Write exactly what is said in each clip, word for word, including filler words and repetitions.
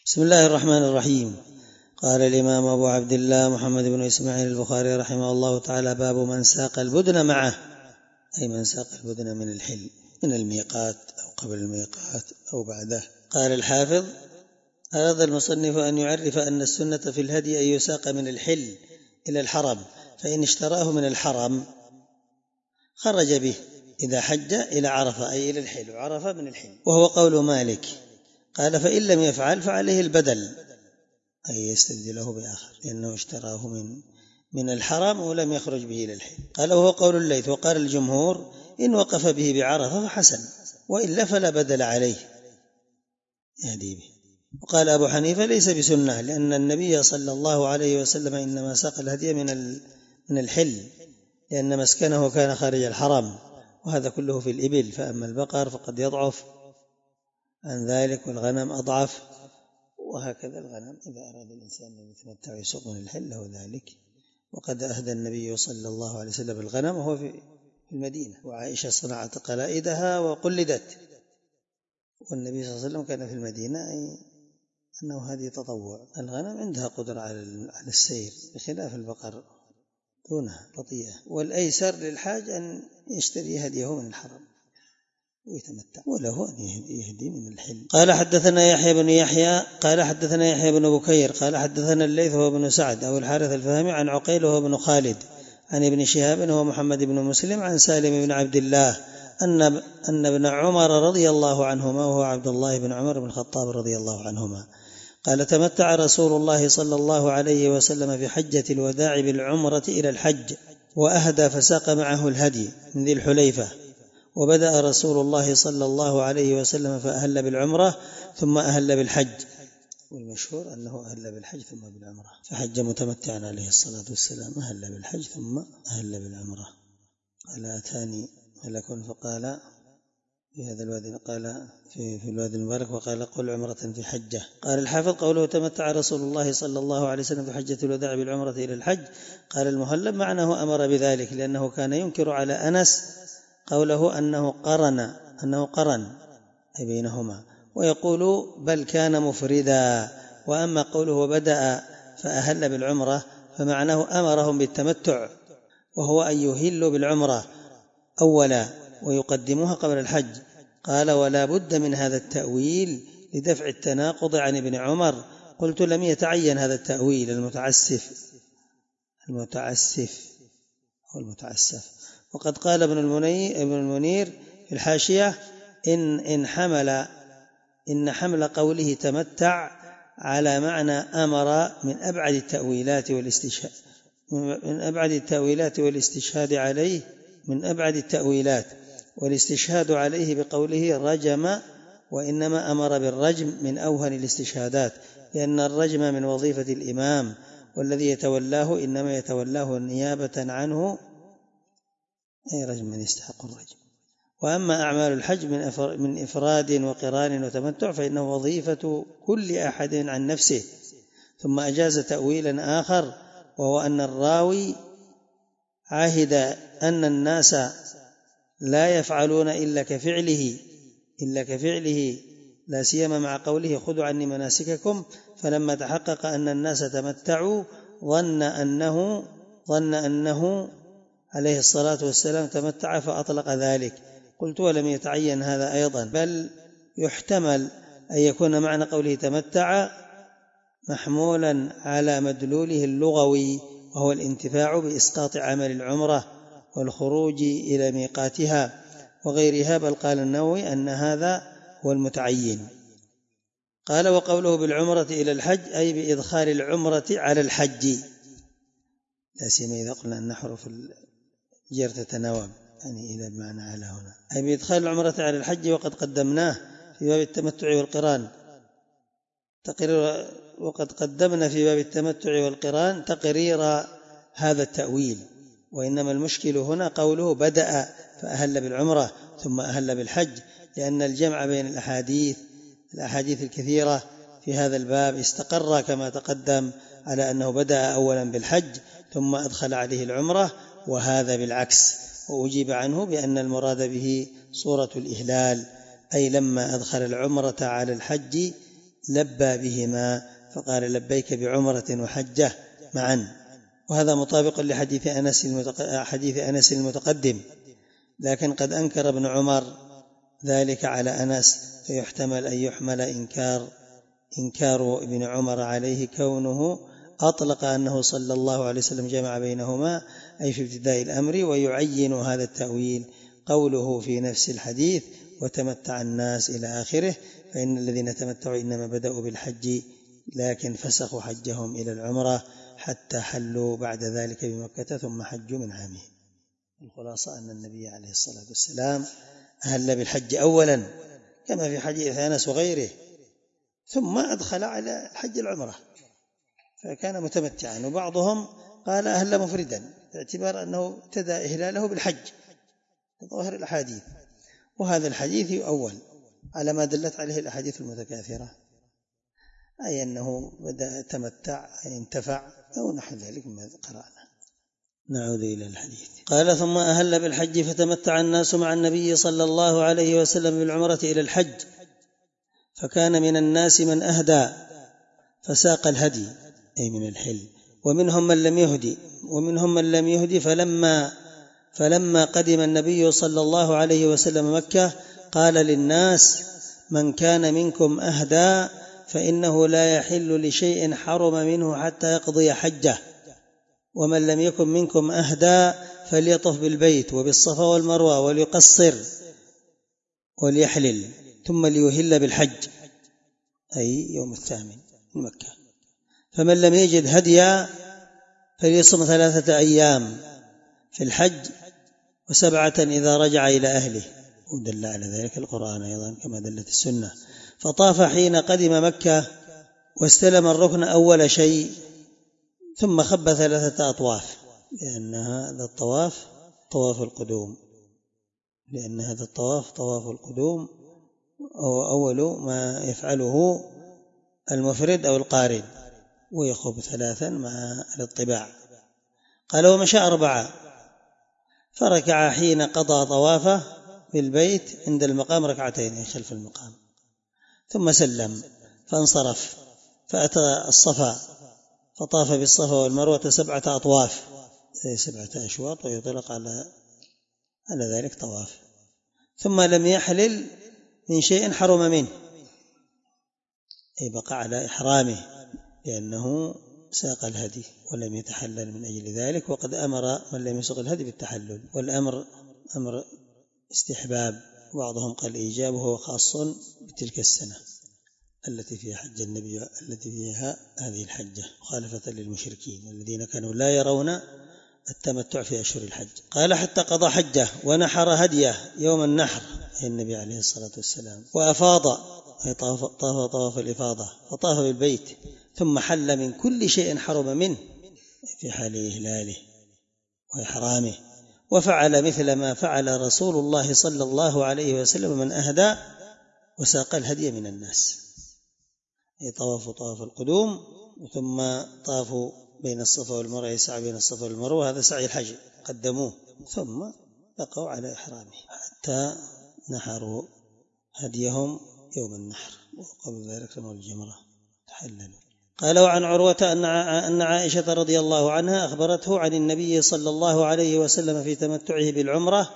بسم الله الرحمن الرحيم. قال الإمام أبو عبد الله محمد بن إسماعيل البخاري رحمه الله تعالى: باب من ساق البدن معه، أي من ساق البدن من الحل، من الميقات أو قبل الميقات أو بعده. قال الحافظ: أراد المصنف أن يعرف أن السنة في الهدي أن يساق من الحل إلى الحرم، فإن اشتراه من الحرم خرج به إذا حج إلى عرفة، أي إلى الحل، وعرفة من الحل، وهو قول مالك. قال: فإن لم يفعل فعليه البدل، أي يستبدله بآخر، لأنه اشتراه من من الحرم ولم يخرج به إلى الحل. قال: وهو قول الليث. وقال الجمهور: إن وقف به بعرفة فحسن، وإلا فلا بدل عليه يهدي به. وقال أبو حنيفة: ليس بسنة، لأن النبي صلى الله عليه وسلم إنما ساق الهدي من من الحل، لأن مسكنه كان خارج الحرم، وهذا كله في الإبل، فأما البقر فقد يضعف عن ذلك، والغنم أضعف، وهكذا الغنم إذا أراد الإنسان أن يتمتع ويسوق من الحل له ذلك. وقد أهدى النبي صلى الله عليه وسلم الغنم وهو في المدينة، وعائشة صنعت قلائدها وقلدت، والنبي صلى الله عليه وسلم كان في المدينة، أي أنه هذه تطوع. الغنم عندها قدرة على السير بخلاف البقر، دونها بطيئة. والأيسر للحاج أن يشتري هديه من الحرم ويتمتع، وله أن يهدي من الحل. قال: حدثنا يحيى بن يحيى قال حدثنا يحيى بن بكير قال حدثنا الليث هو بن سعد أو الحارث الفهمي عن عقيل هو بن خالد عن ابن شهاب هو محمد بن مسلم عن سالم بن عبد الله أن أن ابن عمر رضي الله عنهما، وهو عبد الله بن عمر بن الخطاب رضي الله عنهما، قال: تمتع رسول الله صلى الله عليه وسلم في حجة الوداع بالعمرة إلى الحج، وأهدى فساق معه الهدي من ذي الحليفة. وبدأ رسول الله صلى الله عليه وسلم فأهل بالعمرة ثم أهل بالحج، والمشهور أنه أهل بالحج ثم بالعمرة، فحج متمتعا عليه الصلاة والسلام، أهل بالحج ثم أهل بالعمرة. قال: أتاني ملك فقال في هذا الوادي، قال في, في الوادي المبارك، وقال: قل عمرة في حجة. قال الحافظ: قوله تمتع رسول الله صلى الله عليه وسلم في حجة الوداع بالعمرة إلى الحج، قال المهلب معناه أمر بذلك، لأنه كان ينكر على أنس قوله أنه قرن أنه قرن أي بينهما، ويقول بل كان مفردا. وأما قوله بدأ فأهل بالعمرة فمعناه أمرهم بالتمتع، وهو أن يهلوا بالعمرة أولا ويقدموها قبل الحج. قال: ولا بد من هذا التأويل لدفع التناقض عن ابن عمر. قلت: لم يتعين هذا التأويل المتعسف المتعسف أو المتعسف. وقد قال ابن المنير في الحاشية: إن, إن, حمل إن حمل قوله تمتع على معنى أمر من أبعد التأويلات والاستشهاد من أبعد التأويلات والاستشهاد عليه من أبعد التأويلات والاستشهاد عليه بقوله رجم، وإنما أمر بالرجم من أوهن الاستشهادات، لأن الرجم من وظيفة الإمام، والذي يتولاه إنما يتولاه نيابة عنه، أي رجم من يستحق الرجم. وأما أعمال الحج من إفراد وقران وتمتع فإنه وظيفة كل أحد عن نفسه. ثم أجاز تأويلا آخر، وهو أن الراوي عهد أن الناس لا يفعلون إلا كفعله إلا كفعله لا سيما مع قوله خذوا عني مناسككم، فلما تحقق أن الناس تمتعوا ظن أنه ظن أنه عليه الصلاة والسلام تمتع فأطلق ذلك. قلت: ولم يتعين هذا أيضا، بل يحتمل أن يكون معنى قوله تمتع محمولا على مدلوله اللغوي، وهو الانتفاع بإسقاط عمل العمرة والخروج إلى ميقاتها وغيرها، بل قال النووي أن هذا هو المتعين. قال: وقوله بالعمرة إلى الحج أي بإدخال العمرة على الحج، لا سيما إذا قلنا أن حروف الجر تتناوب، يعني إلى بمعنى على هنا، أي بإدخال العمرة على الحج. وقد قدمناه في باب التمتع والقران تقرير وقد قدمنا في باب التمتع والقران تقرير هذا التأويل. وإنما المشكل هنا قوله بدأ فأهل بالعمرة ثم أهل بالحج، لأن الجمع بين الأحاديث الأحاديث الكثيرة في هذا الباب استقر كما تقدم على أنه بدأ أولا بالحج ثم أدخل عليه العمرة، وهذا بالعكس. وأجيب عنه بأن المراد به صورة الإهلال، أي لما أدخل العمرة على الحج لبى بهما فقال لبيك بعمرة وحجة معا. وهذا مطابق لحديث أنس حديث أنس المتقدم، لكن قد أنكر ابن عمر ذلك على أنس، فيحتمل أن يحمل إنكار إنكار ابن عمر عليه كونه أطلق أنه صلى الله عليه وسلم جمع بينهما أي في ابتداء الأمر، ويعين هذا التأويل قوله في نفس الحديث وتمتع الناس إلى آخره، فإن الذين تمتعوا إنما بدأوا بالحج لكن فسخوا حجهم إلى العمرة حتى حلوا بعد ذلك بمكة ثم حجوا من عامهم. الخلاصة أن النبي عليه الصلاة والسلام أهل بالحج أولا كما في حديث أنس وغيره، ثم أدخل على حج العمرة فكان متمتعا. وبعضهم قال أهل مفردا باعتبار أنه ابتدى إهلاله بالحج ظاهر الأحاديث، وهذا الحديث يؤول على ما دلت عليه الأحاديث المتكاثرة، أي أنه بدأ تمتع أي انتفع أو نحو ذلك مما قرأنا. نعود إلى الحديث. قال ثم أهل بالحج فتمتع الناس مع النبي صلى الله عليه وسلم بالعمرة إلى الحج، فكان من الناس من أهدى فساق الهدي أي من الحل، ومنهم من لم يهدي ومنهم من لم يهدي فلما فلما قدم النبي صلى الله عليه وسلم مكة قال للناس من كان منكم أهدى فإنه لا يحل لشيء حرم منه حتى يقضي حجه، ومن لم يكن منكم أهدى فليطف بالبيت وبالصفا والمروة وليقصر وليحلل ثم ليهل بالحج أي يوم الثامن من مكة، فمن لم يجد هديا فليصم ثلاثة أيام في الحج وسبعة إذا رجع إلى أهله، ودل على ذلك القرآن أيضا كما دلت السنة. فطاف حين قدم مكة واستلم الركن أول شيء ثم خب ثلاثة أطواف، لأن هذا الطواف طواف القدوم لأن هذا الطواف طواف القدوم هو أول ما يفعله المفرد أو القارن، ويخب ثلاثا مع الاطباع. قال ومشى أربعة فركع حين قضى طوافه بالبيت عند المقام ركعتين خلف المقام، ثم سلم فانصرف فأتى الصفا فطاف بالصفا والمروة سبعة أطواف سبعة أشواط، ويطلق على على ذلك طواف، ثم لم يحلل من شيء حرم منه أي بقى على إحرامه لأنه ساق الهدي ولم يتحلل من أجل ذلك، وقد أمر من لم يسق الهدي بالتحلل، والأمر أمر استحباب، بعضهم قال إيجاب وهو خاص بتلك السنة التي فيها حج النبي التي فيها هذه الحجة مخالفة للمشركين الذين كانوا لا يرون التمتع في أشهر الحج. قال حتى قضى حجه ونحر هديه يوم النحر أي النبي عليه الصلاة والسلام، وأفاض أي طاف طاف طواف الإفاضة فطاف بالبيت، ثم حل من كل شيء حرم منه في حال إهلاله وإحرامه، وفعل مثل ما فعل رسول الله صلى الله عليه وسلم من أهدى وساق الهدي من الناس، أي طواف طواف القدوم ثم طافوا بين الصفا والمروة يسعى بين الصفا والمروة، هذا سعي الحج قدموه، ثم بقوا على إحرامه حتى نحروا هديهم يوم النحر، وقبل ذلك رموا الجمرة تحللوا. قال وعن عروة أن عائشة رضي الله عنها أخبرته عن النبي صلى الله عليه وسلم في تمتعه بالعمرة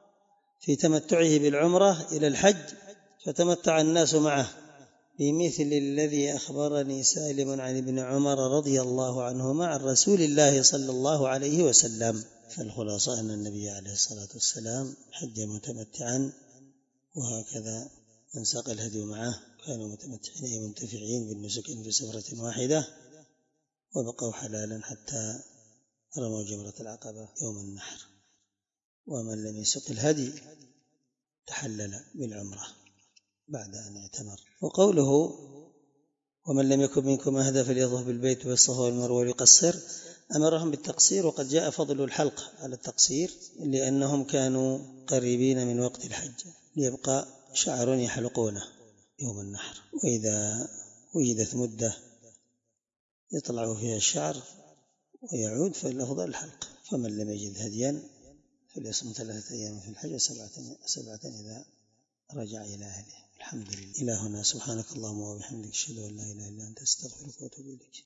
في تمتعه بالعمرة إلى الحج فتمتع الناس معه بمثل الذي أخبرني سالم عن ابن عمر رضي الله عنهما عن رسول الله صلى الله عليه وسلم. فالخلاصة أن النبي عليه الصلاة والسلام حج متمتعا، وهكذا من ساق الهدي معه كانوا متمتعين منتفعين بالنسك في سفرة واحدة، وبقوا حلالا حتى رموا جمرة العقبة يوم النحر. ومن لم يسق الهدي تحلل بالعمرة بعد أن اعتمر. وقوله ومن لم يكن منكم أهدى فليطف بالبيت والصفا والمروة وليقصر أمرهم بالتقصير، وقد جاء فضل الحلق على التقصير لأنهم كانوا قريبين من وقت الحج ليبقى شعر يحلقونه يوم النحر، وإذا وجدت مدة يطلع فيها الشعر ويعود فالأفضل الحلق. فمن لم يجد هديا فليصم ثلاثة أيام في الحج وسبعة سبعة إذا رجع إلى أهله. الحمد لله. إلى هنا سبحانك اللهم وبحمدك أشهد أن لا إله إلا أنت أستغفرك وأتوب إليك.